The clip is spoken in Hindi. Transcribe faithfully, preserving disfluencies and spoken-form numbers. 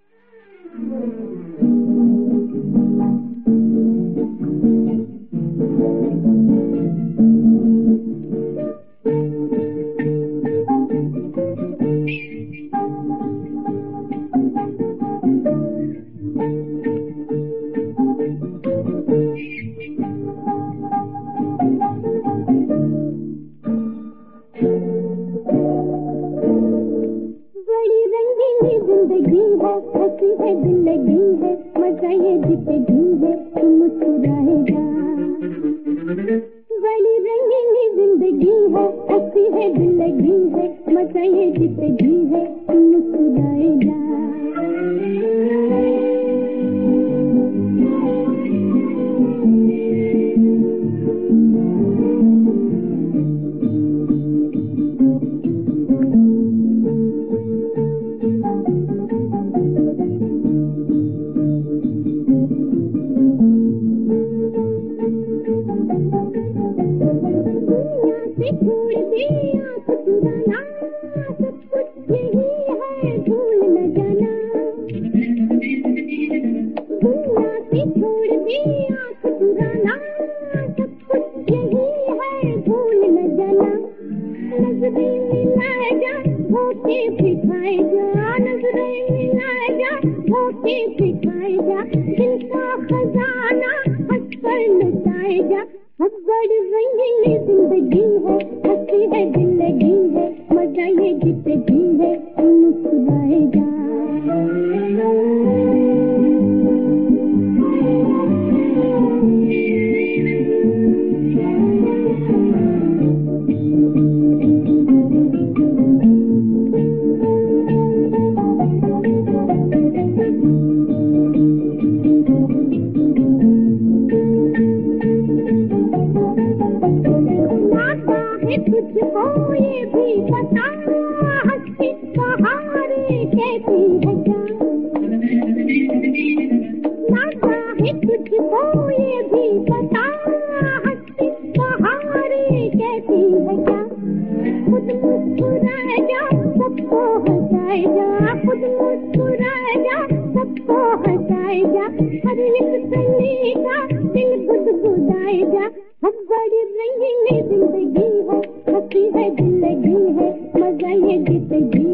जिंदगी है हंसी है जिंदगी है मजा ये जिंदगी है तू मुस्कुराएगा। बड़ी रंगीनी जिंदगी है हंसी है जिंदगी है मजा ये जिंदगी है तू मुस्कुराएगा। छोड़ दे आँख चुराना सब कुछ यही है भूल न जाना। दुनिया से छोड़ दे आँख चुराना सब कुछ यही है भूल न जाना। नजरें मिला जा होके दिखाए जा नजरें मिला जा होके दिखाए जा दिल का खजाना हंस कर लुटाए जा। अब बड़ी रंगीनी जिंदगी है हंसी है जिंदगी है मजा ये जिंदगी है तू मुस्कुराएगा। तुझको ये भी पता हंसी बहारे कैसी है क्या। नाता है तुझको ये भी पता हंसी बहारे कैसी है क्या। खुद मुस्कुराए जा सबको हंसाए जा खुद मुस्कुराए जा सबको हंसाए जा। हर एक सही का दिल गुदगुदाए जा। अब बड़ी रंगीनी जिंदगी है हंसी है जिंदगी है मजा ये जिंदगी